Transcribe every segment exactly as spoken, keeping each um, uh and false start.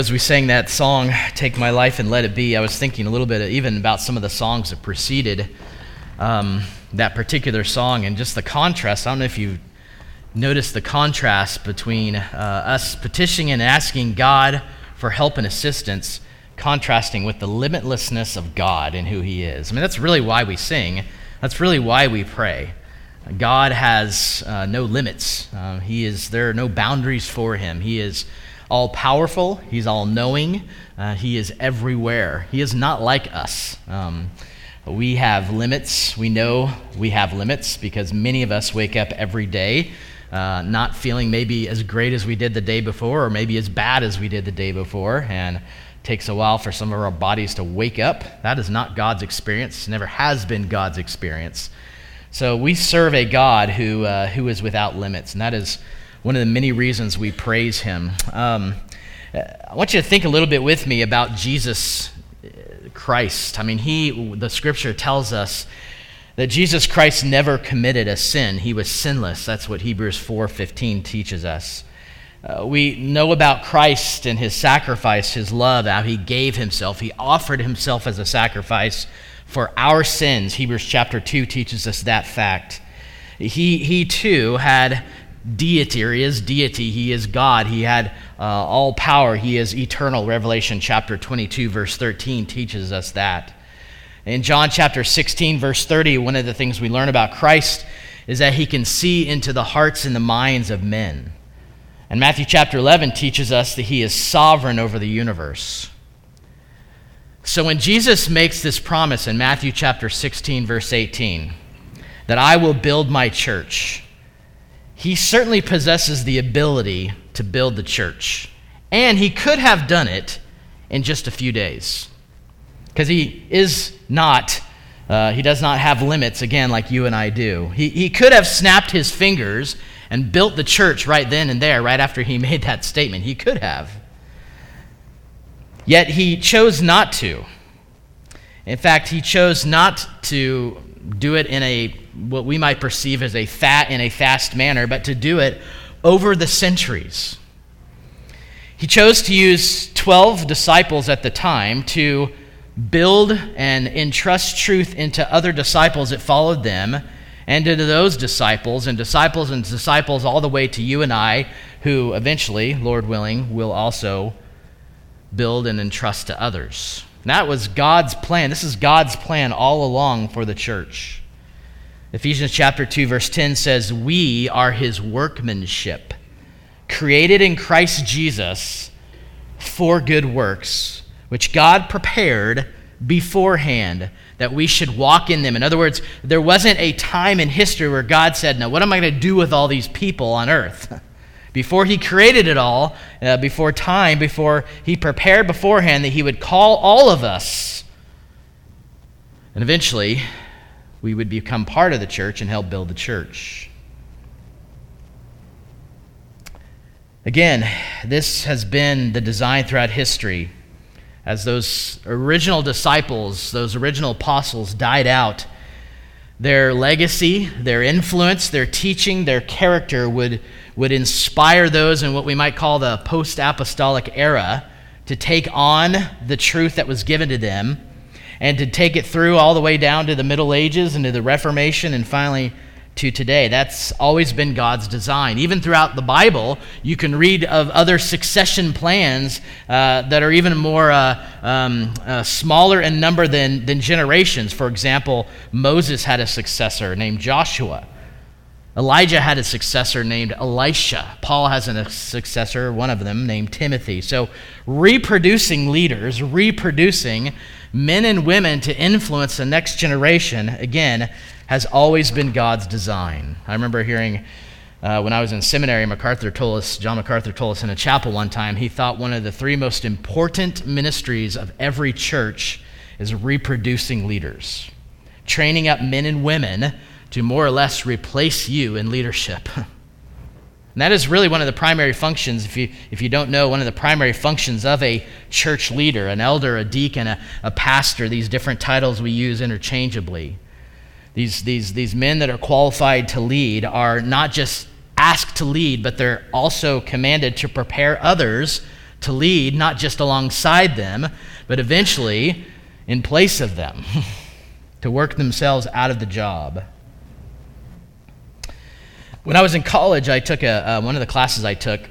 As we sang that song, Take My Life and Let It Be, I was thinking a little bit even about some of the songs that preceded um, that particular song and just the contrast. I don't know if you noticed the contrast between uh, us petitioning and asking God for help and assistance, contrasting with the limitlessness of God and who He is. I mean, that's really why we sing. That's really why we pray. God has uh, no limits. Uh, he is there are no boundaries for Him. He is all-powerful. He's all-knowing. Uh, he is everywhere. He is not like us. Um, we have limits. We know we have limits because many of us wake up every day uh, not feeling maybe as great as we did the day before or maybe as bad as we did the day before, and it takes a while for some of our bodies to wake up. That is not God's experience. It never has been God's experience. So we serve a God who uh, who is without limits, and that is one of the many reasons we praise Him. Um, I want you to think a little bit with me about Jesus Christ. I mean, he, the Scripture tells us that Jesus Christ never committed a sin. He was sinless. That's what Hebrews four fifteen teaches us. Uh, we know about Christ and His sacrifice, His love, how He gave Himself. He offered Himself as a sacrifice for our sins. Hebrews chapter two teaches us that fact. He, he too had deity, or He is deity. He is God. He had uh, all power. He is eternal. Revelation chapter twenty-two, verse thirteen teaches us that. In John chapter sixteen, verse thirty, one of the things we learn about Christ is that He can see into the hearts and the minds of men. And Matthew chapter eleven teaches us that He is sovereign over the universe. So when Jesus makes this promise in Matthew chapter sixteen, verse eighteen, that I will build my church, He certainly possesses the ability to build the church. And He could have done it in just a few days. Because He is not, uh, He does not have limits, again, like you and I do. He, he could have snapped His fingers and built the church right then and there, right after He made that statement. He could have. Yet He chose not to. In fact, He chose not to do it in a what we might perceive as a fat in a fast manner, but to do it over the centuries. He chose to use twelve disciples at the time to build and entrust truth into other disciples that followed them, and into those disciples, and disciples and disciples all the way to you and I, who eventually, Lord willing, will also build and entrust to others. And that was God's plan. This is God's plan all along for the church. Ephesians chapter two, verse ten says, we are His workmanship, created in Christ Jesus for good works, which God prepared beforehand that we should walk in them. In other words, there wasn't a time in history where God said, now what am I going to do with all these people on earth? Before He created it all, uh, before time, before He prepared beforehand that He would call all of us. And eventually, we would become part of the church and help build the church. Again, this has been the design throughout history. As those original disciples, those original apostles died out, their legacy, their influence, their teaching, their character would, would inspire those in what we might call the post-apostolic era to take on the truth that was given to them and to take it through all the way down to the Middle Ages and to the Reformation and finally to today. That's always been God's design. Even throughout the Bible, you can read of other succession plans uh, that are even more uh, um, uh, smaller in number than, than generations. For example, Moses had a successor named Joshua. Elijah had a successor named Elisha. Paul has a successor, one of them, named Timothy. So reproducing leaders, reproducing men and women to influence the next generation, again, has always been God's design. I remember hearing uh, when I was in seminary, MacArthur told us, John MacArthur told us in a chapel one time, he thought one of the three most important ministries of every church is reproducing leaders, training up men and women to more or less replace you in leadership. And that is really one of the primary functions, if you if you don't know, one of the primary functions of a church leader, an elder, a deacon, a, a pastor, these different titles we use interchangeably. These, these, these men that are qualified to lead are not just asked to lead, but they're also commanded to prepare others to lead, not just alongside them, but eventually in place of them, to work themselves out of the job. When I was in college, I took a uh, one of the classes I took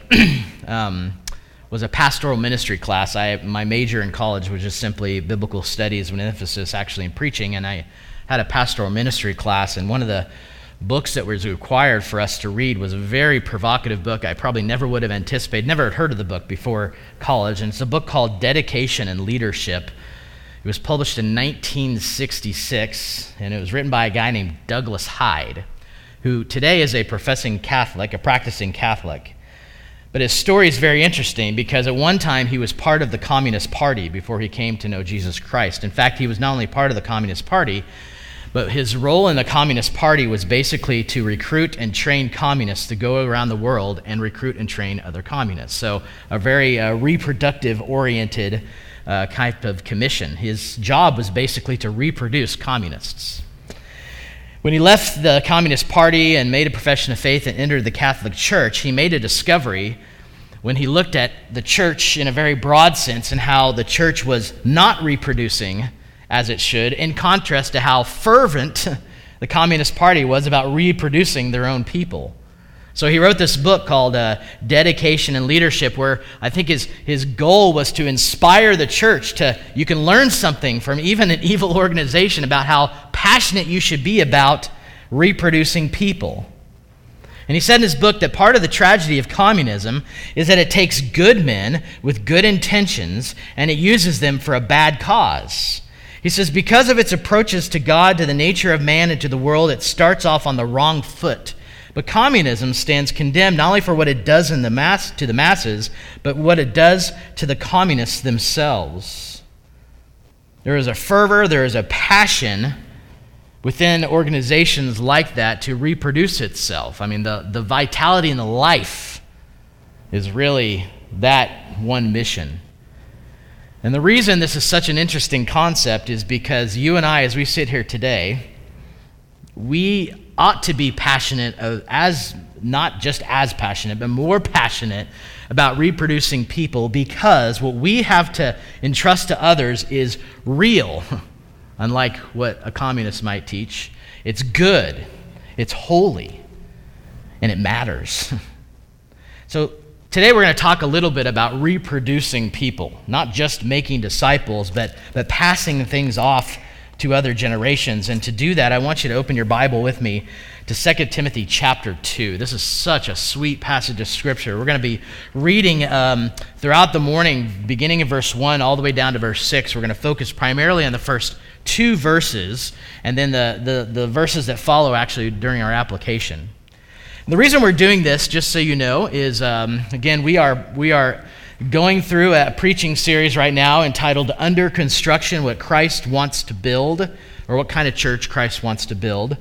um, was a pastoral ministry class. I my major in college was just simply biblical studies with an emphasis actually in preaching, and I had a pastoral ministry class, and one of the books that was required for us to read was a very provocative book I probably never would have anticipated, never had heard of the book before college, and it's a book called Dedication and Leadership. It was published in nineteen sixty-six, and it was written by a guy named Douglas Hyde, who today is a professing Catholic, a practicing Catholic. But his story is very interesting because at one time he was part of the Communist Party before he came to know Jesus Christ. In fact, he was not only part of the Communist Party, but his role in the Communist Party was basically to recruit and train communists to go around the world and recruit and train other communists. So a very uh, reproductive-oriented uh, type of commission. His job was basically to reproduce communists. When he left the Communist Party and made a profession of faith and entered the Catholic Church, he made a discovery when he looked at the church in a very broad sense and how the church was not reproducing as it should, in contrast to how fervent the Communist Party was about reproducing their own people. So he wrote this book called uh, Dedication and Leadership, where I think his, his goal was to inspire the church to, you can learn something from even an evil organization about how passionate you should be about reproducing people. And he said in his book that part of the tragedy of communism is that it takes good men with good intentions and it uses them for a bad cause. He says, because of its approaches to God, to the nature of man, and to the world, it starts off on the wrong foot. But communism stands condemned not only for what it does in the mass to the masses, but what it does to the communists themselves. There is a fervor, there is a passion within organizations like that to reproduce itself. I mean, the, the vitality and the life is really that one mission. And the reason this is such an interesting concept is because you and I, as we sit here today, we ought to be passionate, of, as not just as passionate, but more passionate about reproducing people, because what we have to entrust to others is real, unlike what a communist might teach. It's good, it's holy, and it matters. So today we're going to talk a little bit about reproducing people, not just making disciples, but, but passing things off to other generations. And to do that, I want you to open your Bible with me to Second Timothy chapter two. This is such a sweet passage of Scripture. We're going to be reading um, throughout the morning, beginning in verse one all the way down to verse six. We're going to focus primarily on the first two verses, and then the, the, the verses that follow actually during our application. And the reason we're doing this, just so you know, is, um, again, we are we are going through a preaching series right now entitled Under Construction, What Christ Wants to Build, or what kind of church Christ wants to build.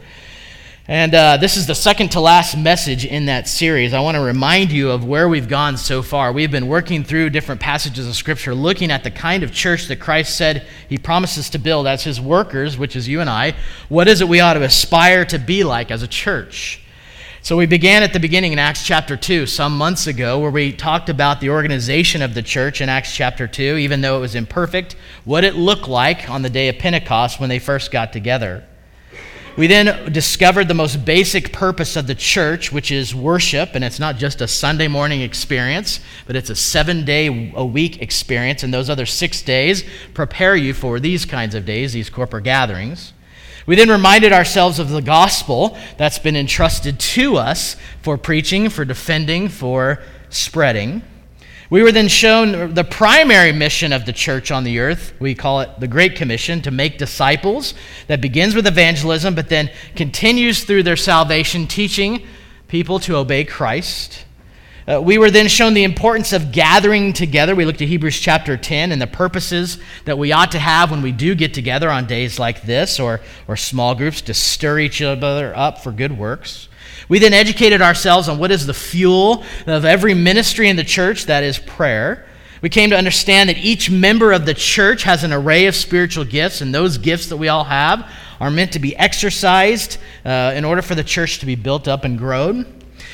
And uh, this is the second to last message in that series. I want to remind you of where we've gone so far. We've been working through different passages of Scripture, looking at the kind of church that Christ said he promises to build as his workers, which is you and I. What is it we ought to aspire to be like as a church? So we began at the beginning in Acts chapter two some months ago, where we talked about the organization of the church in Acts chapter two, even though it was imperfect, what it looked like on the day of Pentecost when they first got together. We then discovered the most basic purpose of the church, which is worship, and it's not just a Sunday morning experience, but it's a seven-day-a-week experience, and those other six days prepare you for these kinds of days, these corporate gatherings. We then reminded ourselves of the gospel that's been entrusted to us for preaching, for defending, for spreading. We were then shown the primary mission of the church on the earth. We call it the Great Commission, to make disciples. That begins with evangelism, but then continues through their salvation, teaching people to obey Christ. Uh, we were then shown the importance of gathering together. We looked at Hebrews chapter ten and the purposes that we ought to have when we do get together on days like this, or, or small groups, to stir each other up for good works. We then educated ourselves on what is the fuel of every ministry in the church, that is prayer. We came to understand that each member of the church has an array of spiritual gifts, and those gifts that we all have are meant to be exercised uh, in order for the church to be built up and grown.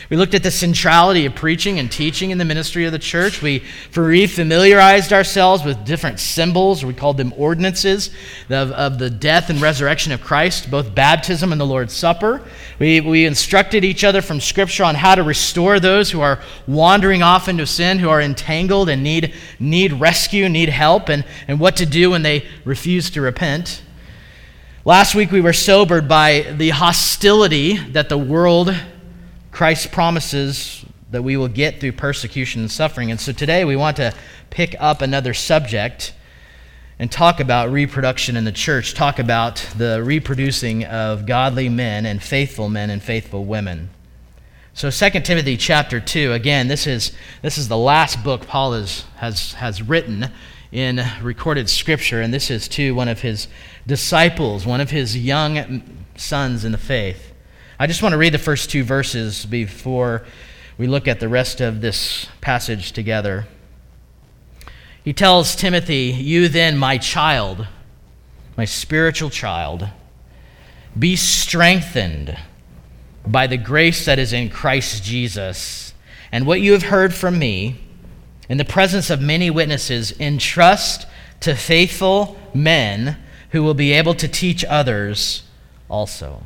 We looked at the centrality of preaching and teaching in the ministry of the church. We re-familiarized ourselves with different symbols, or we called them ordinances, of, of the death and resurrection of Christ, both baptism and the Lord's Supper. We, we instructed each other from Scripture on how to restore those who are wandering off into sin, who are entangled and need, need rescue, need help, and, and what to do when they refuse to repent. Last week we were sobered by the hostility that the world, Christ promises that we will get through persecution and suffering. And so today we want to pick up another subject and talk about reproduction in the church, talk about the reproducing of godly men and faithful men and faithful women. So Second Timothy chapter two, again, this is this is the last book Paul is, has, has written in recorded Scripture, and this is to one of his disciples, one of his young sons in the faith. I just want to read the first two verses before we look at the rest of this passage together. He tells Timothy, "You then, my child, my spiritual child, be strengthened by the grace that is in Christ Jesus, and what you have heard from me, in the presence of many witnesses, entrust to faithful men who will be able to teach others also."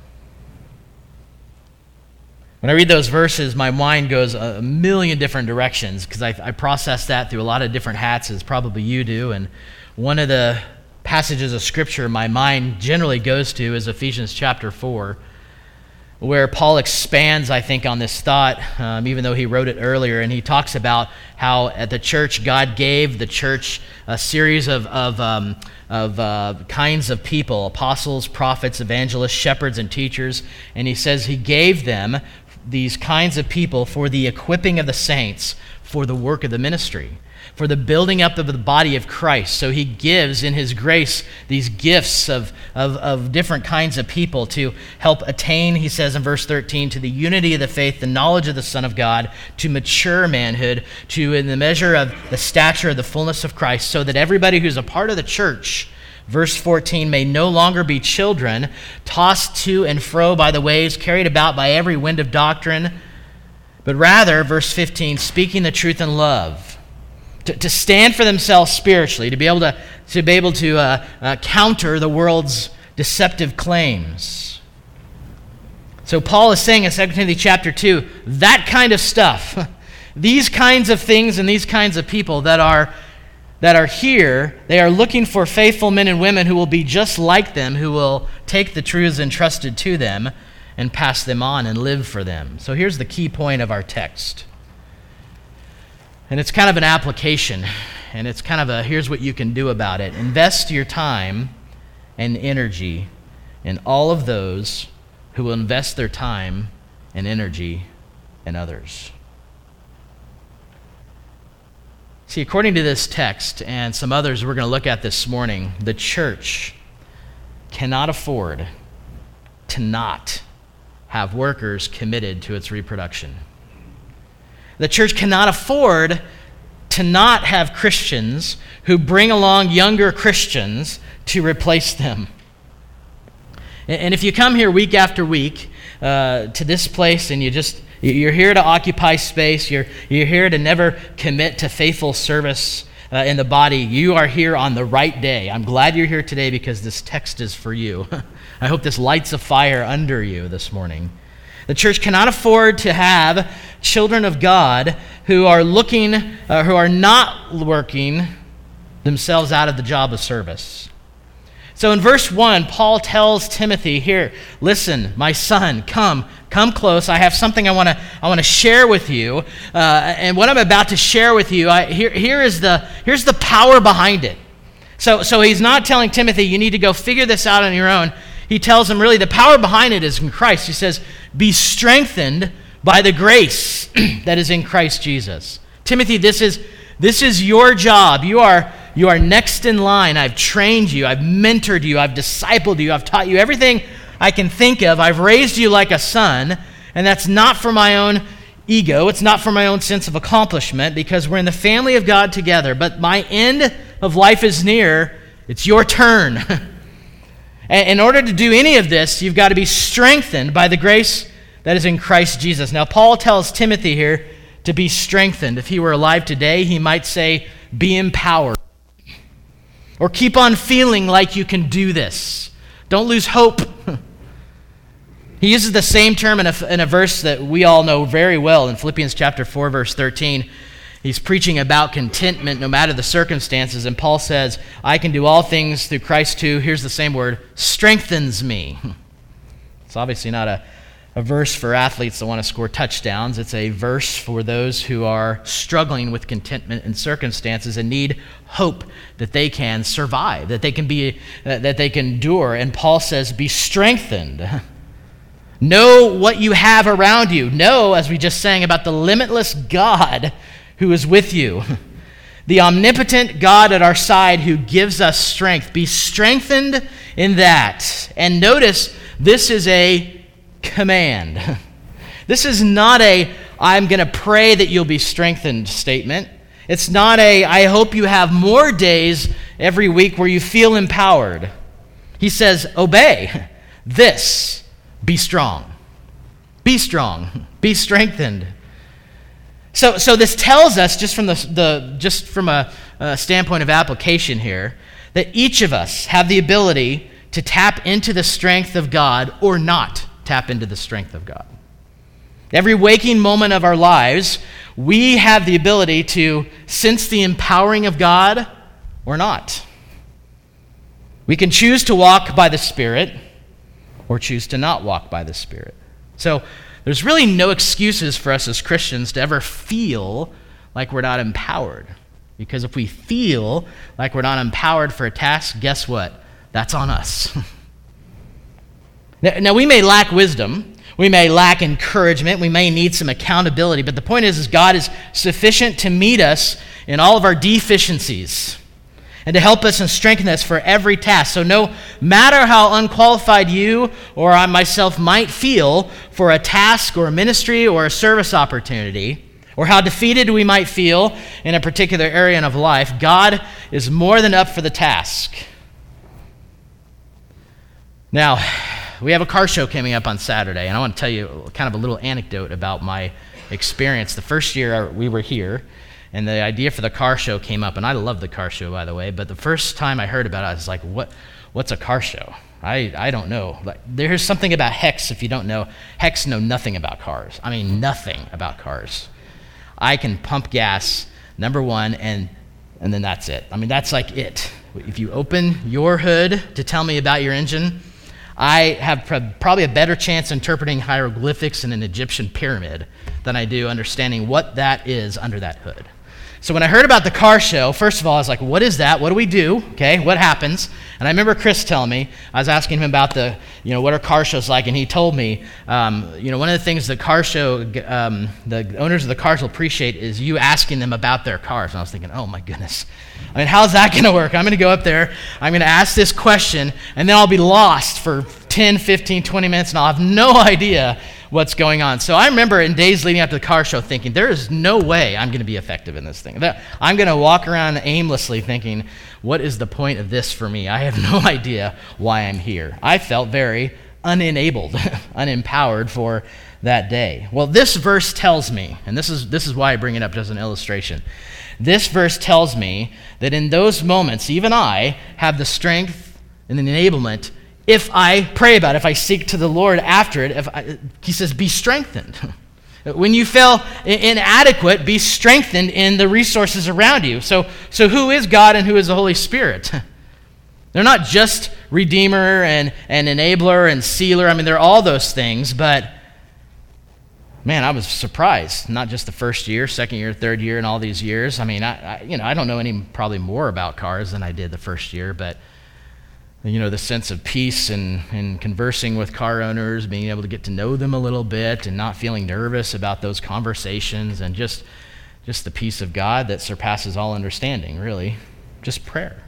When I read those verses, my mind goes a million different directions because I, I process that through a lot of different hats, as probably you do. And one of the passages of Scripture my mind generally goes to is Ephesians chapter four, where Paul expands, I think, on this thought, um, even though he wrote it earlier, and he talks about how at the church God gave the church a series of of, um, of uh, kinds of people, apostles, prophets, evangelists, shepherds, and teachers, and he says he gave them these kinds of people for the equipping of the saints for the work of the ministry, for the building up of the body of Christ. So he gives in his grace these gifts of, of, of different kinds of people to help attain, he says in verse thirteen, to the unity of the faith, the knowledge of the Son of God, to mature manhood, to in the measure of the stature of the fullness of Christ, so that everybody who's a part of the church, verse fourteen, may no longer be children, tossed to and fro by the waves, carried about by every wind of doctrine, but rather, verse fifteen, speaking the truth in love, to, to stand for themselves spiritually, to be able to, to, be able to uh, uh, counter the world's deceptive claims. So Paul is saying in Second Timothy chapter two, that kind of stuff, these kinds of things and these kinds of people that are that are here, they are looking for faithful men and women who will be just like them, who will take the truths entrusted to them and pass them on and live for them. So here's the key point of our text. And it's kind of an application, and it's kind of a, here's what you can do about it. Invest your time and energy in all of those who will invest their time and energy in others. See, according to this text and some others we're going to look at this morning, the church cannot afford to not have workers committed to its reproduction. The church cannot afford to not have Christians who bring along younger Christians to replace them. And if you come here week after week uh, to this place and you just You're here to occupy space. You're, you're here to never commit to faithful service uh, in the body. You are here on the right day. I'm glad you're here today because this text is for you. I hope this lights a fire under you this morning. The church cannot afford to have children of God who are looking, uh, who are not working themselves out of the job of service. So in verse one, Paul tells Timothy, here, listen, my son, come, come close. I have something I want to I want to share with you. Uh, and what I'm about to share with you, I, here, here is the, here's the power behind it. So, so he's not telling Timothy, you need to go figure this out on your own. He tells him, really, the power behind it is in Christ. He says, be strengthened by the grace that is in Christ Jesus. Timothy, this is, this is your job. You are... You are next in line. I've trained you. I've mentored you. I've discipled you. I've taught you everything I can think of. I've raised you like a son, and that's not for my own ego. It's not for my own sense of accomplishment because we're in the family of God together. But my end of life is near. It's your turn. In order to do any of this, you've got to be strengthened by the grace that is in Christ Jesus. Now, Paul tells Timothy here to be strengthened. If he were alive today, he might say, be empowered. Or keep on feeling like you can do this. Don't lose hope. He uses the same term in a, in a verse that we all know very well in Philippians chapter four, verse thirteen. He's preaching about contentment no matter the circumstances, and Paul says, I can do all things through Christ who, here's the same word, strengthens me. It's obviously not a, a verse for athletes that want to score touchdowns. It's a verse for those who are struggling with contentment in circumstances and need hope that they can survive, that they can be, uh, that they can endure. And Paul says, be strengthened. Know what you have around you. Know, as we just sang, about the limitless God who is with you. The omnipotent God at our side who gives us strength. Be strengthened in that. And notice, this is a command. This is not a, I'm going to pray that you'll be strengthened statement. It's not a, I hope you have more days every week where you feel empowered. He says, obey this. Be strong. Be strong. Be strengthened. So, so this tells us, just from the, the just from a, a standpoint of application here, that each of us have the ability to tap into the strength of God or not tap into the strength of God. Every waking moment of our lives, we have the ability to sense the empowering of God or not. We can choose to walk by the Spirit or choose to not walk by the Spirit. So there's really no excuses for us as Christians to ever feel like we're not empowered. Because if we feel like we're not empowered for a task, guess what? That's on us. now, now, we may lack wisdom. We may lack encouragement. We may need some accountability. But the point is, is God is sufficient to meet us in all of our deficiencies and to help us and strengthen us for every task. So no matter how unqualified you or I myself might feel for a task or a ministry or a service opportunity, or how defeated we might feel in a particular area of life, God is more than up for the task. Now, we have a car show coming up on Saturday, and I want to tell you kind of a little anecdote about my experience. The first year we were here, and the idea for the car show came up, and I love the car show, by the way, but the first time I heard about it, I was like, what? What's a car show? I, I don't know. Like, there's something about Hex, if you don't know. Hex know nothing about cars. I mean, nothing about cars. I can pump gas, number one, and and then that's it. I mean, that's like it. If you open your hood to tell me about your engine, I have pr- probably a better chance interpreting hieroglyphics in an Egyptian pyramid than I do understanding what that is under that hood. So when I heard about the car show, first of all, I was like, what is that? What do we do? Okay, what happens? And I remember Chris telling me, I was asking him about the, you know, what are car shows like? And he told me, um, you know, one of the things the car show, um, the owners of the cars will appreciate is you asking them about their cars. And I was thinking, oh my goodness. I mean, how's that going to work? I'm going to go up there, I'm going to ask this question, and then I'll be lost for ten, fifteen, twenty minutes, and I'll have no idea what's going on. So I remember in days leading up to the car show thinking, there is no way I'm going to be effective in this thing. I'm going to walk around aimlessly thinking, what is the point of this for me? I have no idea why I'm here. I felt very unenabled, unempowered for that day. Well, this verse tells me, and this is this is why I bring it up as an illustration. This verse tells me that in those moments, even I have the strength and the enablement if I pray about it, if I seek to the Lord after it. If I, he says, be strengthened. When you feel inadequate, be strengthened in the resources around you. So, so who is God and who is the Holy Spirit? They're not just Redeemer and, and Enabler and Sealer. I mean, they're all those things, but man, I was surprised. Not just the first year, second year, third year, and all these years. I mean, I, I you know, I don't know any probably more about cars than I did the first year, but you know, the sense of peace and, and conversing with car owners, being able to get to know them a little bit and not feeling nervous about those conversations, and just just the peace of God that surpasses all understanding, really. Just prayer.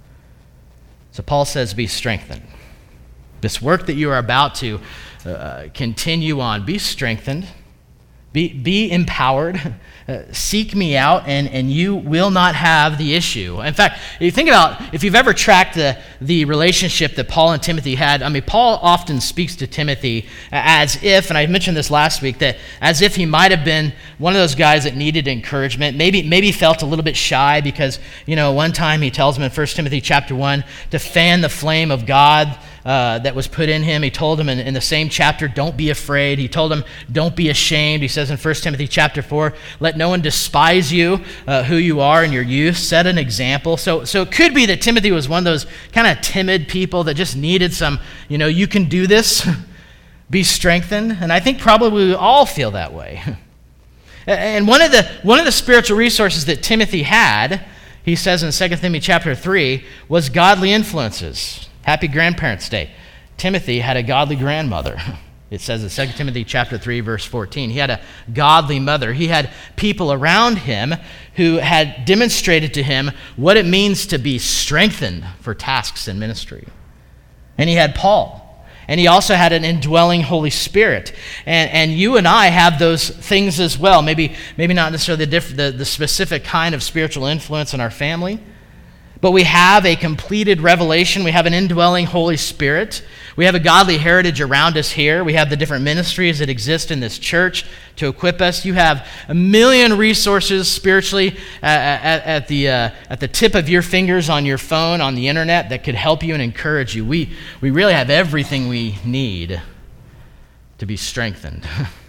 So Paul says, be strengthened. This work that you are about to uh, continue on, be strengthened. Be, be empowered. Uh, seek me out, and, and you will not have the issue. In fact, if you think about, if you've ever tracked the, the relationship that Paul and Timothy had, I mean, Paul often speaks to Timothy as if, and I mentioned this last week, that as if he might have been one of those guys that needed encouragement, maybe maybe felt a little bit shy because, you know, one time he tells him in First Timothy chapter one to fan the flame of God Uh, that was put in him. He told him in, in the same chapter, don't be afraid. He told him, don't be ashamed. He says in First Timothy chapter four, let no one despise you, uh, who you are in your youth. Set an example. So, so it could be that Timothy was one of those kind of timid people that just needed some, you know, you can do this, be strengthened. And I think probably we all feel that way. And one of the one of the spiritual resources that Timothy had, he says in Second Timothy chapter three, was godly influences. Happy Grandparents' Day. Timothy had a godly grandmother. It says in Second Timothy chapter three, verse fourteen. He had a godly mother. He had people around him who had demonstrated to him what it means to be strengthened for tasks in ministry. And he had Paul. And he also had an indwelling Holy Spirit. And, and you and I have those things as well. Maybe, maybe not necessarily the, diff- the, the specific kind of spiritual influence in our family, but we have a completed revelation. We have an indwelling Holy Spirit. We have a godly heritage around us here. We have the different ministries that exist in this church to equip us. You have a million resources spiritually at, at, at, the, uh, at the tip of your fingers on your phone, on the internet, that could help you and encourage you. We, we really have everything we need to be strengthened.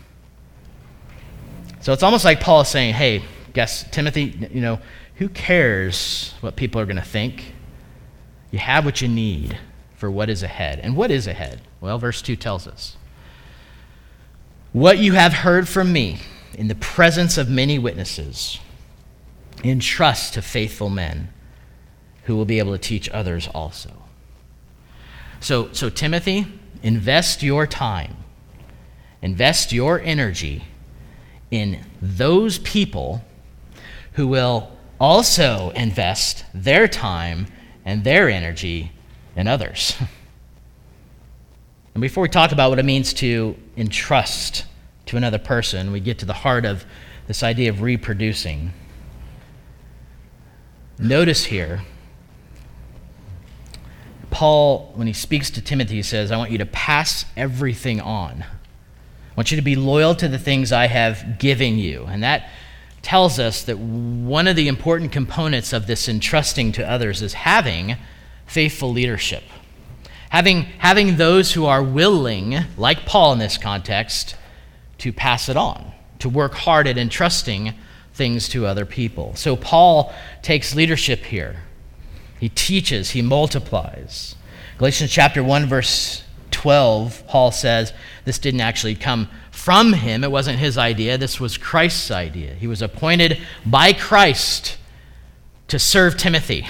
So it's almost like Paul is saying, hey, guess, Timothy, you know, who cares what people are going to think? You have what you need for what is ahead. And what is ahead? Well, verse two tells us. What you have heard from me in the presence of many witnesses, entrust to faithful men who will be able to teach others also. So, so Timothy, invest your time, invest your energy in those people who will also invest their time and their energy in others. And before we talk about what it means to entrust to another person, we get to the heart of this idea of reproducing. Notice here, Paul, when he speaks to Timothy, he says, I want you to pass everything on. I want you to be loyal to the things I have given you. And that tells us that one of the important components of this entrusting to others is having faithful leadership. Having, having those who are willing, like Paul in this context, to pass it on, to work hard at entrusting things to other people. So Paul takes leadership here. He teaches, he multiplies. Galatians chapter one, verse twelve, Paul says this didn't actually come from him. It wasn't his idea. This was Christ's idea. He was appointed by Christ to serve Timothy.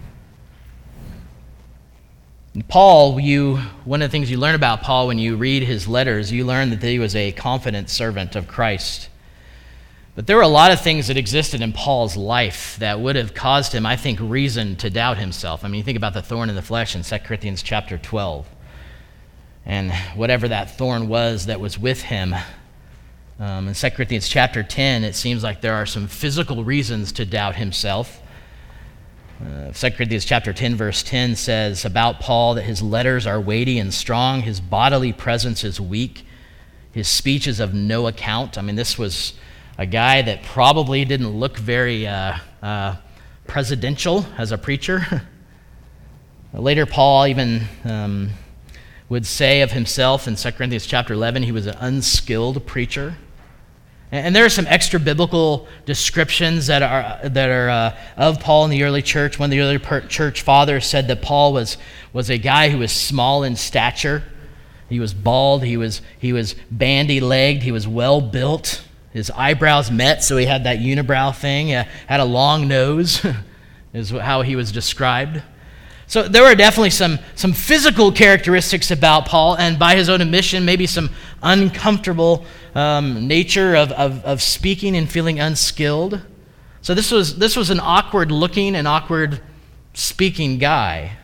And Paul, you one of the things you learn about Paul when you read his letters, you learn that he was a confident servant of Christ. But there were a lot of things that existed in Paul's life that would have caused him, I think, reason to doubt himself. I mean, you think about the thorn in the flesh in Second Corinthians chapter twelve. And whatever that thorn was that was with him. Um, in Second Corinthians chapter ten, it seems like there are some physical reasons to doubt himself. Uh, Second Corinthians chapter ten, verse ten says about Paul that his letters are weighty and strong, his bodily presence is weak, his speech is of no account. I mean, this was a guy that probably didn't look very uh, uh, presidential as a preacher. Later, Paul even um, would say of himself in Second Corinthians chapter eleven, he was an unskilled preacher. And there are some extra biblical descriptions that are that are uh, of Paul in the early church. One of the early per- church fathers said that Paul was was a guy who was small in stature. He was bald. He was he was bandy-legged. He was well built. His eyebrows met, so he had that unibrow thing. He had a long nose, is how he was described. So there were definitely some, some physical characteristics about Paul, and by his own admission, maybe some uncomfortable um, nature of, of, of speaking and feeling unskilled. So this was this was an awkward-looking and awkward-speaking guy.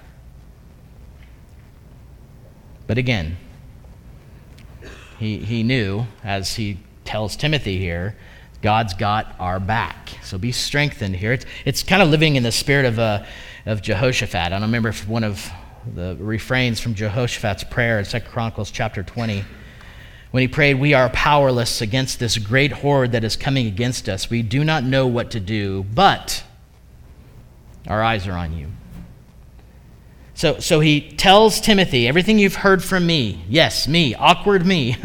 But again, he he knew, as he tells Timothy here, God's got our back. So be strengthened here. It's, it's kind of living in the spirit of, uh, of Jehoshaphat. I don't remember if one of the refrains from Jehoshaphat's prayer in Second Chronicles chapter twenty, when he prayed, "We are powerless against this great horde that is coming against us. We do not know what to do, but our eyes are on you." So, so he tells Timothy, everything you've heard from me, yes, me, awkward me,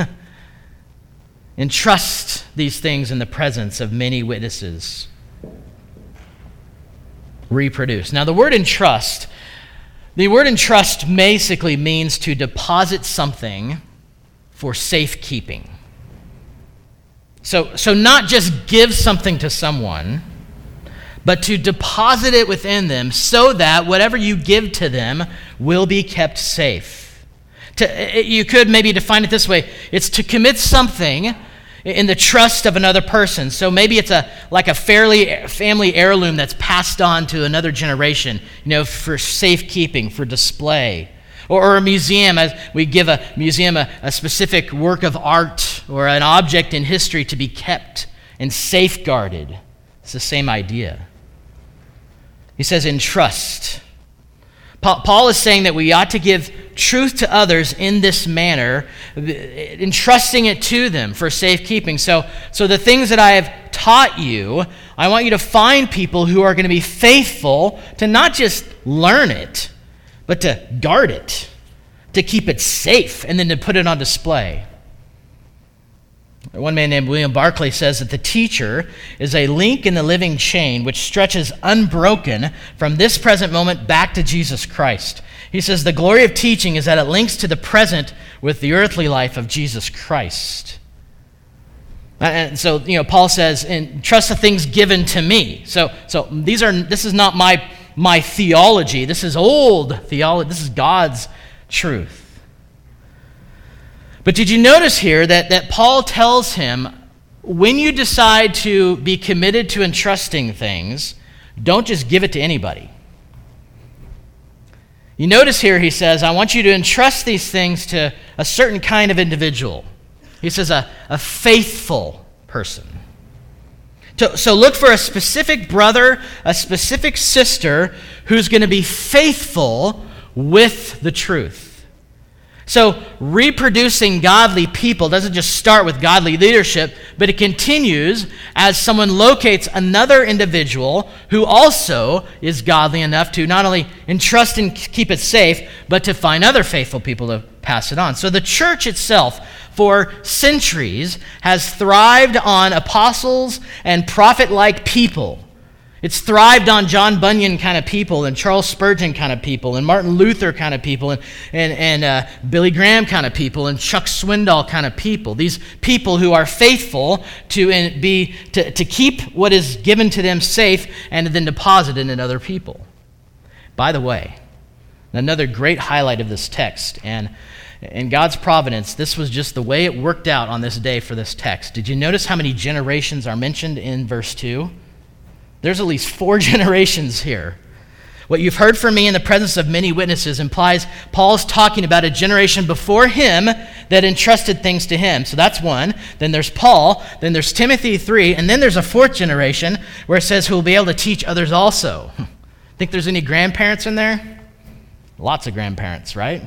entrust these things in the presence of many witnesses. Reproduce. Now, the word entrust, the word entrust basically means to deposit something for safekeeping. So, so not just give something to someone, but to deposit it within them so that whatever you give to them will be kept safe. To, you could maybe define it this way. It's to commit something in the trust of another person. So maybe it's a like a fairly family heirloom that's passed on to another generation, you know, for safekeeping, for display. Or, or a museum, as we give a museum a, a specific work of art or an object in history to be kept and safeguarded. It's the same idea. He says, entrust. Paul is saying that we ought to give truth to others in this manner, entrusting it to them for safekeeping. So, so the things that I have taught you, I want you to find people who are going to be faithful to not just learn it, but to guard it, to keep it safe, and then to put it on display. One man named William Barclay says that the teacher is a link in the living chain which stretches unbroken from this present moment back to Jesus Christ. He says the glory of teaching is that it links to the present with the earthly life of Jesus Christ. And so, you know, Paul says, "Entrust the things given to me." So, so these are. This is not my my theology. This is old theology. This is God's truth. But did you notice here that, that Paul tells him, when you decide to be committed to entrusting things, don't just give it to anybody. You notice here he says, I want you to entrust these things to a certain kind of individual. He says a, a faithful person. So, so look for a specific brother, a specific sister who's going to be faithful with the truth. So reproducing godly people doesn't just start with godly leadership, but it continues as someone locates another individual who also is godly enough to not only entrust and keep it safe, but to find other faithful people to pass it on. So the church itself, for centuries, has thrived on apostles and prophet-like people. It's thrived on John Bunyan kind of people and Charles Spurgeon kind of people and Martin Luther kind of people and, and, and uh, Billy Graham kind of people and Chuck Swindoll kind of people. These people who are faithful to and be to, to keep what is given to them safe and then deposit it in other people. By the way, another great highlight of this text, and in God's providence, this was just the way it worked out on this day for this text. Did you notice how many generations are mentioned in verse two? There's at least four generations here. What you've heard from me in the presence of many witnesses implies Paul's talking about a generation before him that entrusted things to him. So that's one. Then there's Paul. Then there's Timothy, three. And then there's a fourth generation where it says who will be able to teach others also. Think there's any grandparents in there? Lots of grandparents, right?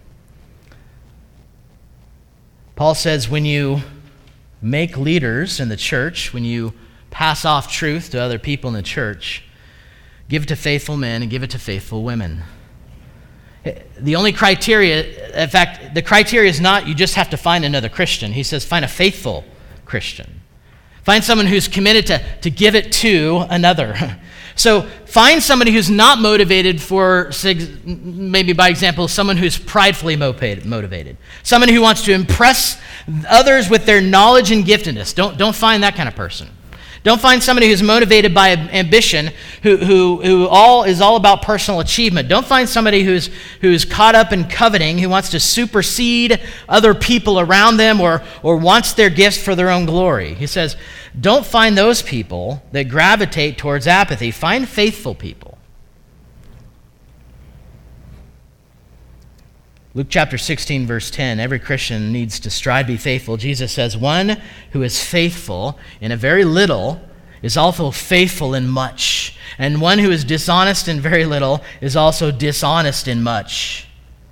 Paul says when you make leaders in the church, when you pass off truth to other people in the church, give it to faithful men and give it to faithful women. The only criteria, in fact, the criteria is not you just have to find another Christian. He says find a faithful Christian. Find someone who's committed to, to give it to another. So find somebody who's not motivated for, maybe by example, someone who's pridefully motivated. Someone who wants to impress others with their knowledge and giftedness. Don't, don't find that kind of person. Don't find somebody who's motivated by ambition, who, who, who all is all about personal achievement. Don't find somebody who's, who's caught up in coveting, who wants to supersede other people around them or, or wants their gifts for their own glory. He says, don't find those people that gravitate towards apathy. Find faithful people. Luke chapter sixteen, verse ten, every Christian needs to strive to be faithful. Jesus says, one who is faithful in a very little is also faithful in much. And one who is dishonest in very little is also dishonest in much.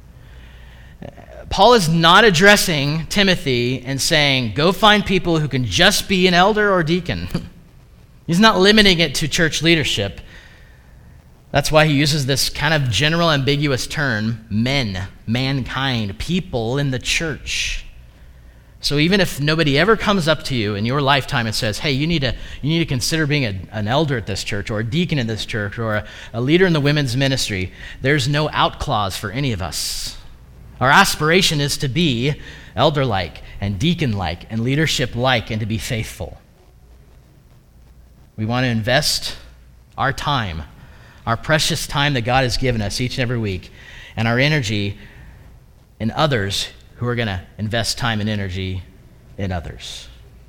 Paul is not addressing Timothy and saying, go find people who can just be an elder or deacon. He's not limiting it to church leadership. That's why he uses this kind of general ambiguous term, men, mankind, people in the church. So even if nobody ever comes up to you in your lifetime and says, hey, you need to you need to consider being a, an elder at this church or a deacon in this church or a, a leader in the women's ministry, there's no out clause for any of us. Our aspiration is to be elder-like and deacon-like and leadership-like and to be faithful. We want to invest our time, our precious time that God has given us each and every week, and our energy in others who are going to invest time and energy in others.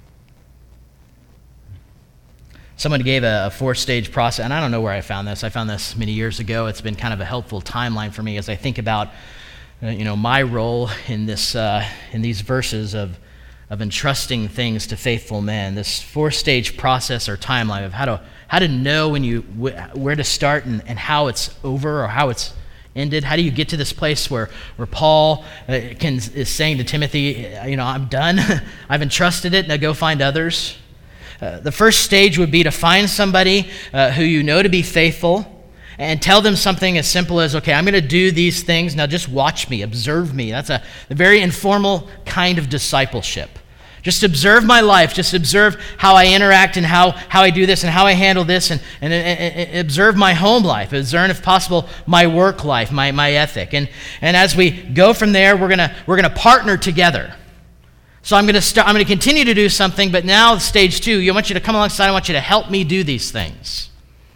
Someone gave a, a four-stage process, and I don't know where I found this. I found this many years ago. It's been kind of a helpful timeline for me as I think about, uh, you know, my role in this, uh, in these verses of of entrusting things to faithful men. This four-stage process or timeline of how to how to know when you wh- where to start and, and how it's over or how it's ended. How do you get to this place where where Paul uh, can is saying to Timothy, you know, I'm done. I've entrusted it. Now go find others. Uh, the first stage would be to find somebody uh, who you know to be faithful and tell them something as simple as, okay, I'm going to do these things. Now just watch me, observe me. That's a, a very informal kind of discipleship. Just observe my life. Just observe how I interact and how, how I do this and how I handle this and, and, and, and observe my home life. Observe, if possible, my work life, my, my ethic. And, and as we go from there, we're going we're gonna partner together. So I'm going to start. I'm going to continue to do something, but now stage two, I want you to come alongside. I want you to help me do these things.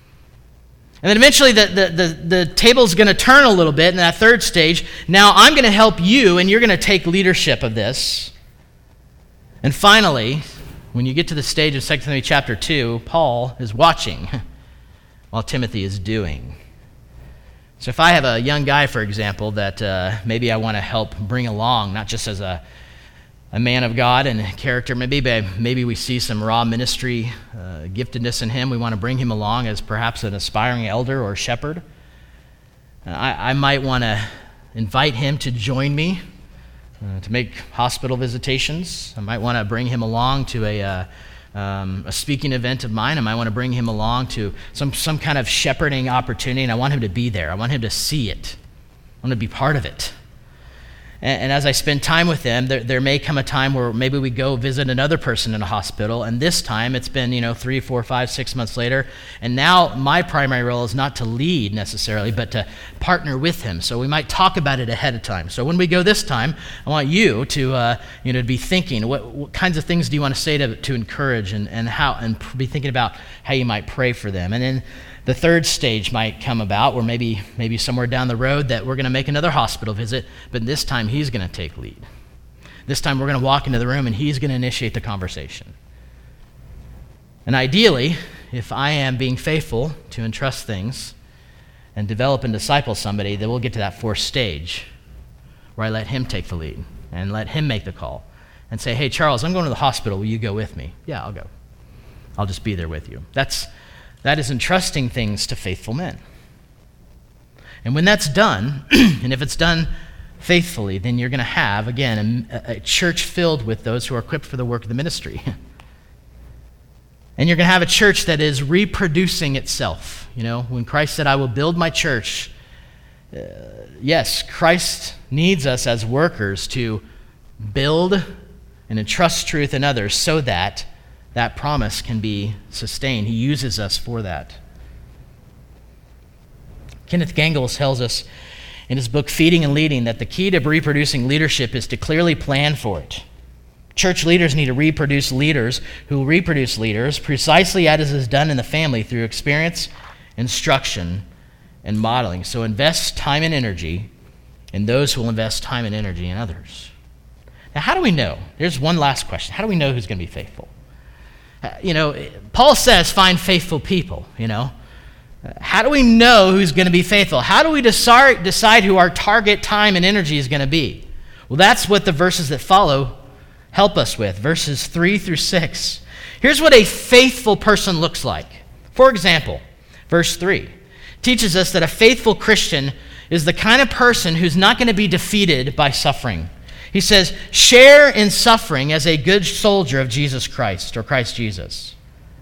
And then eventually the, the, the, the table's going to turn a little bit in that third stage. Now I'm going to help you, and you're going to take leadership of this. And finally, when you get to the stage of Second Timothy chapter two, Paul is watching while Timothy is doing. So if I have a young guy, for example, that uh, maybe I want to help bring along, not just as a a man of God and character, maybe maybe we see some raw ministry uh, giftedness in him. We want to bring him along as perhaps an aspiring elder or shepherd. Uh, I, I might want to invite him to join me uh, to make hospital visitations. I might want to bring him along to a uh, um, a speaking event of mine. I might want to bring him along to some some kind of shepherding opportunity, and I want him to be there. I want him to see it. I want to be part of it. And as I spend time with them, there, there may come a time where maybe we go visit another person in a hospital, and this time it's been, you know, three, four, five, six months later, and now my primary role is not to lead necessarily, but to partner with him. So we might talk about it ahead of time. So when we go this time, I want you to, uh, you know, to be thinking, what, what kinds of things do you want to say to to encourage, and, and how, and be thinking about how you might pray for them. And then the third stage might come about where maybe maybe somewhere down the road that we're going to make another hospital visit, but this time he's going to take lead. This time we're going to walk into the room and he's going to initiate the conversation. And ideally, if I am being faithful to entrust things and develop and disciple somebody, then we'll get to that fourth stage where I let him take the lead and let him make the call and say, hey, Charles, I'm going to the hospital. Will you go with me? Yeah, I'll go. I'll just be there with you. That's That is entrusting things to faithful men. And when that's done, and if it's done faithfully, then you're going to have, again, a, a church filled with those who are equipped for the work of the ministry. And you're going to have a church that is reproducing itself. You know, when Christ said, I will build my church, uh, yes, Christ needs us as workers to build and entrust truth in others so that that promise can be sustained. He uses us for that. Kenneth Gangles tells us in his book, Feeding and Leading, that the key to reproducing leadership is to clearly plan for it. Church leaders need to reproduce leaders who reproduce leaders precisely as is done in the family through experience, instruction, and modeling. So invest time and energy in those who will invest time and energy in others. Now, how do we know? Here's one last question. How do we know who's going to be faithful? Uh, you know, Paul says find faithful people, you know. How do we know who's going to be faithful? How do we decide, decide who our target time and energy is going to be? Well, that's what the verses that follow help us with, verses three through six. Here's what a faithful person looks like. For example, verse three teaches us that a faithful Christian is the kind of person who's not going to be defeated by suffering. He says, share in suffering as a good soldier of Jesus Christ, or Christ Jesus.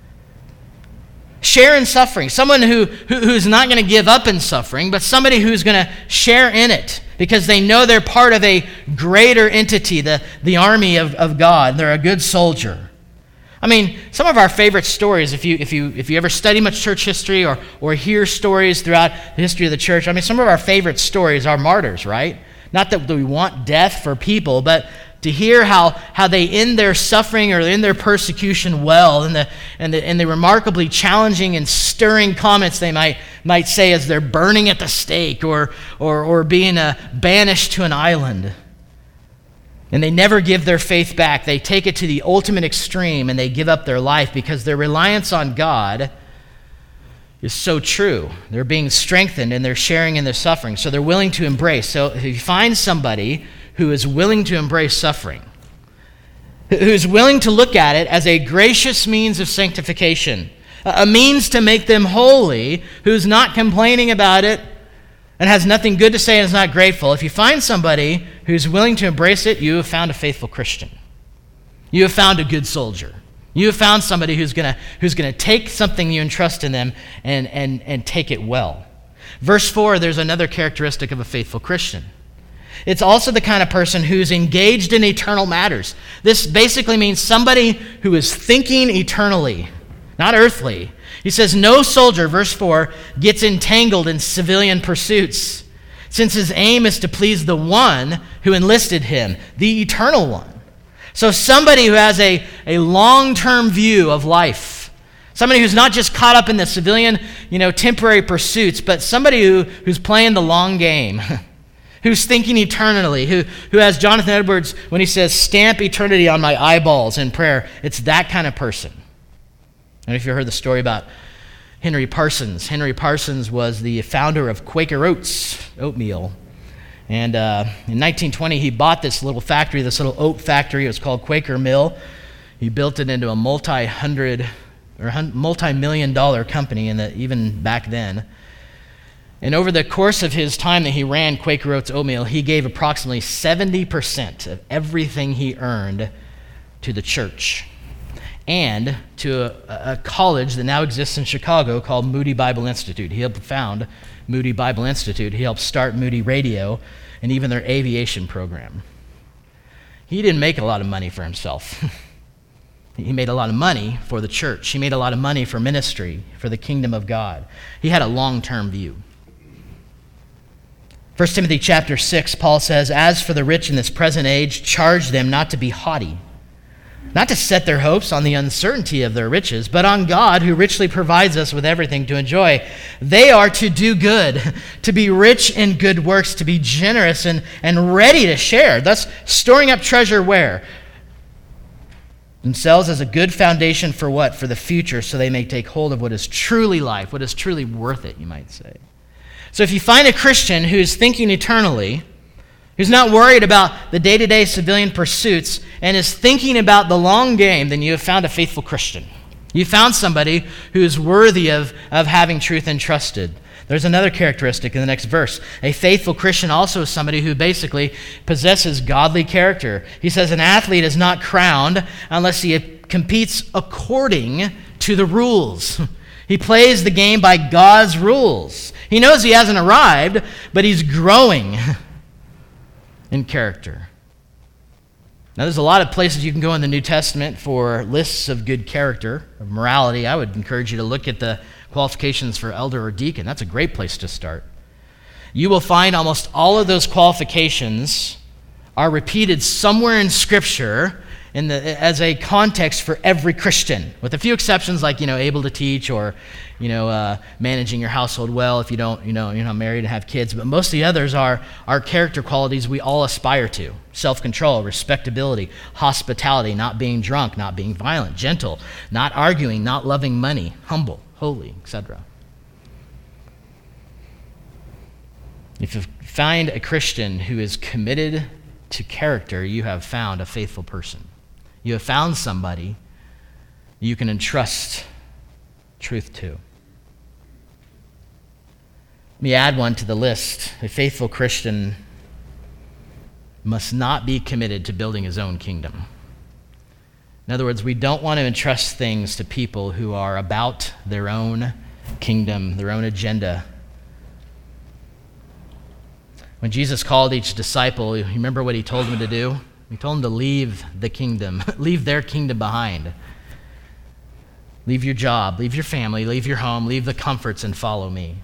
Share in suffering. Someone who, who who's not going to give up in suffering, but somebody who's going to share in it because they know they're part of a greater entity, the, the army of, of God. They're a good soldier. I mean, some of our favorite stories, if you if you if you ever study much church history or or hear stories throughout the history of the church, I mean, some of our favorite stories are martyrs, right? Not that we want death for people, but to hear how, how they end their suffering or end their persecution well, and the and the and the remarkably challenging and stirring comments they might might say as they're burning at the stake or or or being uh, banished to an island. And they never give their faith back. They take it to the ultimate extreme and they give up their life because their reliance on God is so true. They're being strengthened and they're sharing in their suffering. So they're willing to embrace. So if you find somebody who is willing to embrace suffering, who's willing to look at it as a gracious means of sanctification, a means to make them holy, who's not complaining about it and has nothing good to say and is not grateful, if you find somebody who's willing to embrace it, you have found a faithful Christian. You have found a good soldier. You have found somebody who's going to who's going to take something you entrust in them and, and, and take it well. Verse four, there's another characteristic of a faithful Christian. It's also the kind of person who's engaged in eternal matters. This basically means somebody who is thinking eternally, not earthly. He says, no soldier, verse four, gets entangled in civilian pursuits, since his aim is to please the one who enlisted him, the eternal one. So somebody who has a, a long-term view of life, somebody who's not just caught up in the civilian, you know, temporary pursuits, but somebody who, who's playing the long game, who's thinking eternally, who, who has Jonathan Edwards, when he says, stamp eternity on my eyeballs in prayer, it's that kind of person. And if you heard the story about Henry Parsons, Henry Parsons was the founder of Quaker Oats, oatmeal. And uh, in nineteen twenty, he bought this little factory, this little oat factory. It was called Quaker Mill. He built it into a multi-hundred or multi-million dollar company, in the, even back then. And over the course of his time that he ran Quaker Oats oatmeal, he gave approximately seventy percent of everything he earned to the church and to a, a college that now exists in Chicago called Moody Bible Institute. He helped found Moody Bible Institute. He helped start Moody Radio and even their aviation program. He didn't make a lot of money for himself. He made a lot of money for the church. He made a lot of money for ministry, for the kingdom of God. He had a long-term view. First Timothy chapter six, Paul says, as for the rich in this present age, charge them not to be haughty, not to set their hopes on the uncertainty of their riches, but on God who richly provides us with everything to enjoy. They are to do good, to be rich in good works, to be generous and, and ready to share, thus storing up treasure where? Themselves as a good foundation for what? For the future, so they may take hold of what is truly life, what is truly worth it, you might say. So if you find a Christian who's thinking eternally, who's not worried about the day-to-day civilian pursuits, and is thinking about the long game, then you have found a faithful Christian. You found somebody who is worthy of, of having truth entrusted. There's another characteristic in the next verse. A faithful Christian also is somebody who basically possesses godly character. He says an athlete is not crowned unless he competes according to the rules. He plays the game by God's rules. He knows he hasn't arrived, but he's growing in character. Now, there's a lot of places you can go in the New Testament for lists of good character, of morality. I would encourage you to look at the qualifications for elder or deacon. That's a great place to start. You will find almost all of those qualifications are repeated somewhere in Scripture in the, as a context for every Christian, with a few exceptions like, you know, able to teach or, you know, uh, managing your household well if you don't, you know, you're not married and have kids. But most of the others are, are character qualities we all aspire to. Self-control, respectability, hospitality, not being drunk, not being violent, gentle, not arguing, not loving money, humble, holy, et cetera. If you find a Christian who is committed to character, you have found a faithful person. You have found somebody you can entrust truth to. Let me add one to the list. A faithful Christian must not be committed to building his own kingdom. In other words, we don't want to entrust things to people who are about their own kingdom, their own agenda. When Jesus called each disciple, you remember what he told them to do? He told them to leave the kingdom, leave their kingdom behind. Leave your job, leave your family, leave your home, leave the comforts and follow me.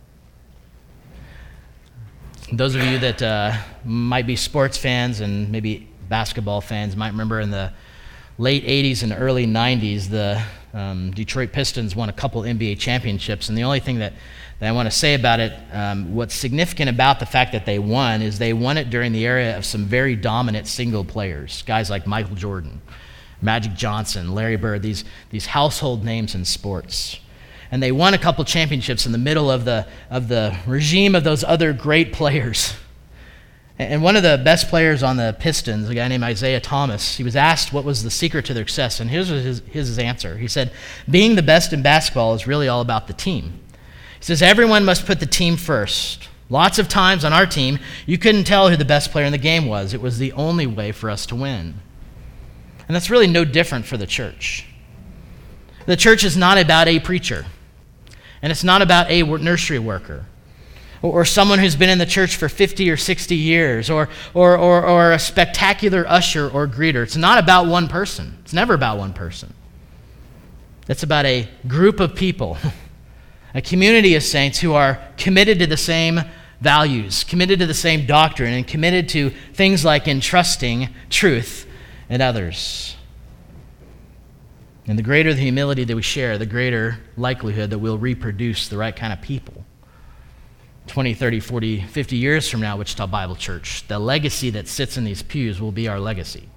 Those of you that uh, might be sports fans and maybe basketball fans might remember in the late eighties and early nineties, the um, Detroit Pistons won a couple N B A championships, and the only thing that, that I want to say about it, um, what's significant about the fact that they won is they won it during the era of some very dominant single players, guys like Michael Jordan, Magic Johnson, Larry Bird, these, these household names in sports. And they won a couple championships in the middle of the, of the regime of those other great players. And one of the best players on the Pistons, a guy named Isaiah Thomas, he was asked what was the secret to their success, and here's his, his answer. He said, being the best in basketball is really all about the team. He says, everyone must put the team first. Lots of times on our team, you couldn't tell who the best player in the game was. It was the only way for us to win. And that's really no different for the church. The church is not about a preacher, and it's not about a nursery worker, or someone who's been in the church for fifty or sixty years, or, or, or, or a spectacular usher or greeter. It's not about one person. It's never about one person. It's about a group of people, a community of saints who are committed to the same values, committed to the same doctrine, and committed to things like entrusting truth in others. And the greater the humility that we share, the greater likelihood that we'll reproduce the right kind of people. twenty, thirty, forty, fifty years from now, Wichita Bible Church, the legacy that sits in these pews will be our legacy.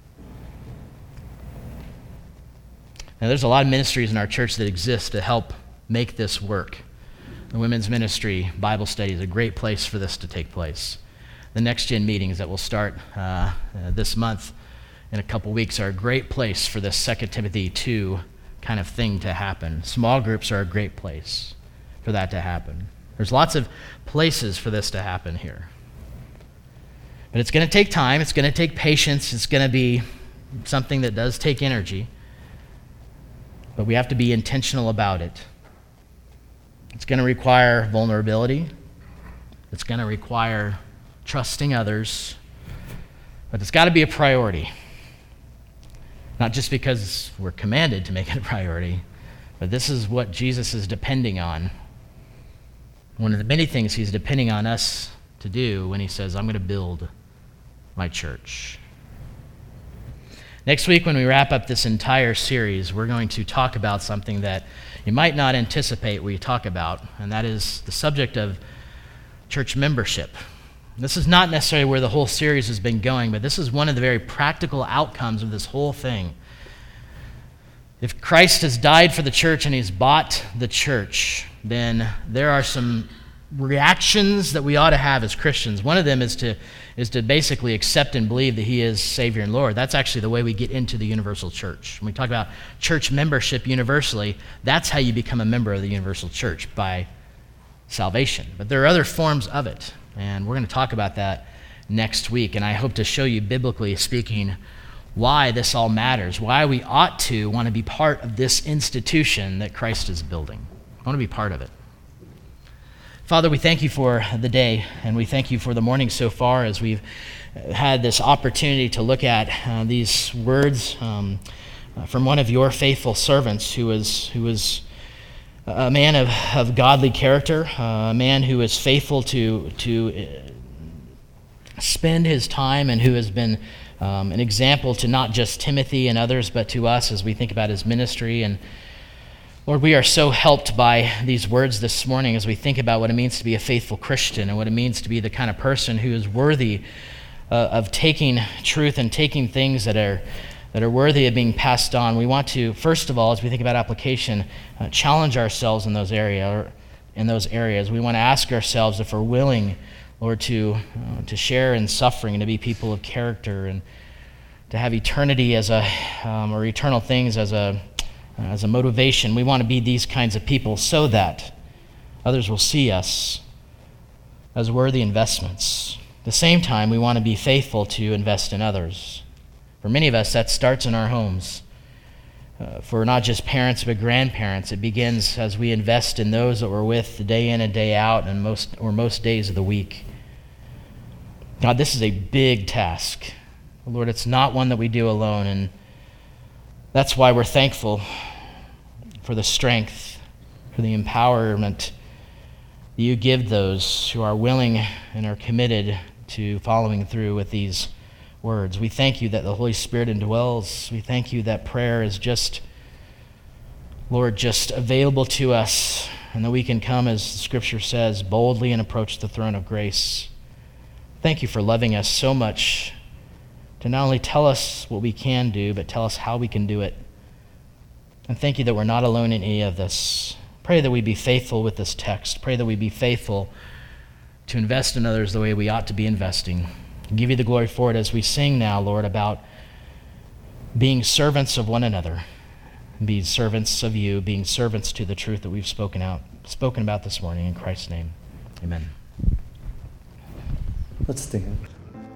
Now, there's a lot of ministries in our church that exist to help make this work. The women's ministry, Bible study is a great place for this to take place. The Next Gen meetings that will start uh, uh, this month in a couple weeks are a great place for this Second Timothy two kind of thing to happen. Small groups are a great place for that to happen. There's lots of places for this to happen here. But it's going to take time. It's going to take patience. It's going to be something that does take energy. But we have to be intentional about it. It's going to require vulnerability. It's going to require trusting others. But it's got to be a priority. Not just because we're commanded to make it a priority, but this is what Jesus is depending on. One of the many things he's depending on us to do when he says, I'm going to build my church. Next week, when we wrap up this entire series, we're going to talk about something that you might not anticipate we talk about, and that is the subject of church membership. This is not necessarily where the whole series has been going, but this is one of the very practical outcomes of this whole thing. If Christ has died for the church and he's bought the church, then there are some reactions that we ought to have as Christians. One of them is to is to basically accept and believe that he is Savior and Lord. That's actually the way we get into the universal church. When we talk about church membership universally, that's how you become a member of the universal church, by salvation. But there are other forms of it, and we're going to talk about that next week. And I hope to show you, biblically speaking, why this all matters, why we ought to want to be part of this institution that Christ is building. I want to be part of it. Father, we thank you for the day, and we thank you for the morning so far as we've had this opportunity to look at uh, these words um, uh, from one of your faithful servants who is who is a man of, of godly character, uh, a man who is faithful to, to spend his time, and who has been um, an example to not just Timothy and others, but to us as we think about his ministry. And Lord, we are so helped by these words this morning as we think about what it means to be a faithful Christian and what it means to be the kind of person who is worthy uh, of taking truth and taking things that are that are worthy of being passed on. We want to, first of all, as we think about application, uh, challenge ourselves in those areas, or in those areas. We want to ask ourselves if we're willing, Lord, to, uh, to share in suffering and to be people of character and to have eternity as a, um, or eternal things as a, as a motivation. We want to be these kinds of people so that others will see us as worthy investments. At the same time, we want to be faithful to invest in others. For many of us, that starts in our homes. Uh, for not just parents but grandparents, it begins as we invest in those that we're with day in and day out and most or most days of the week. God, this is a big task. Lord, it's not one that we do alone, and that's why we're thankful for the strength, for the empowerment that you give those who are willing and are committed to following through with these words. We thank you that the Holy Spirit indwells. We thank you that prayer is just, Lord, just available to us, and that we can come, as the Scripture says, boldly and approach the throne of grace. Thank you for loving us so much to not only tell us what we can do, but tell us how we can do it. And thank you that we're not alone in any of this. Pray that we be faithful with this text. Pray that we be faithful to invest in others the way we ought to be investing. And give you the glory for it as we sing now, Lord, about being servants of one another, being servants of you, being servants to the truth that we've spoken out, spoken about this morning. In Christ's name, amen. Let's stand.